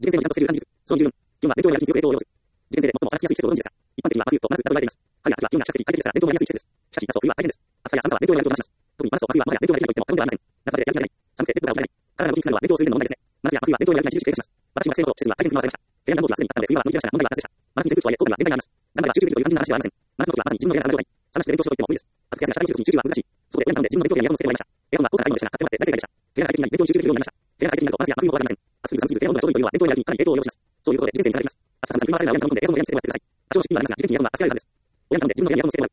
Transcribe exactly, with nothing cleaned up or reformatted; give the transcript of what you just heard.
事件性をちゃんとしている感じです。その理由。よんは、伝統による緊急応答を要す。事件性で最も話しやすい施設をご存知ですが、一般的には悪意とまず疑われています。春や秋は気温が比較的快適ですが、伝統になりやすい季節です。しかし、夏と冬は大変です。暑さや寒さは伝統になると話します。特に真夏と秋はもはや伝統になりと言っても過言ではありません。夏までやる気が出ない。寒くてベッドから起きられない。体が動きにくくなるのは伝統水準の問題ですね。真夏や秋は伝統になるが著しく低下します。私も学生の頃、施設には大変振り回されました。部屋が暖房機がすでにあったので冬は乗り切れましたが、問題は夏でした。真夏に扇風機とはいえ、効果が限界があります。頑張れば集中できるという単純な話ではありません。真夏の時はまさに自分の部屋が寒状態。寒くて勉強しろと言っても無理です。暑くて汗が社会に集中する時に集中は難しい。そこで親に頼んで自分の勉強機にエアコンをつけてもらいました。エアコンは効果が高いのでしたが、買ってもらって大正解でした。部屋が快適になり勉強に集中できるようになりました。部屋が快適になると真夏や真冬の効果がありません。暑すぎず寒すぎず部屋の温度がちょうどいいというのは伝統になるにかなり影響を及ぼします。そういうことで事件性にされています。暑さ寒さに振り回されるのは親に頼んでエアコンを部屋につけてもらってください。多少湿気がありますが、自分的にエアコンが汗が出るはずです。親に頼んで自分の部屋にエアコンをつけてもらってください。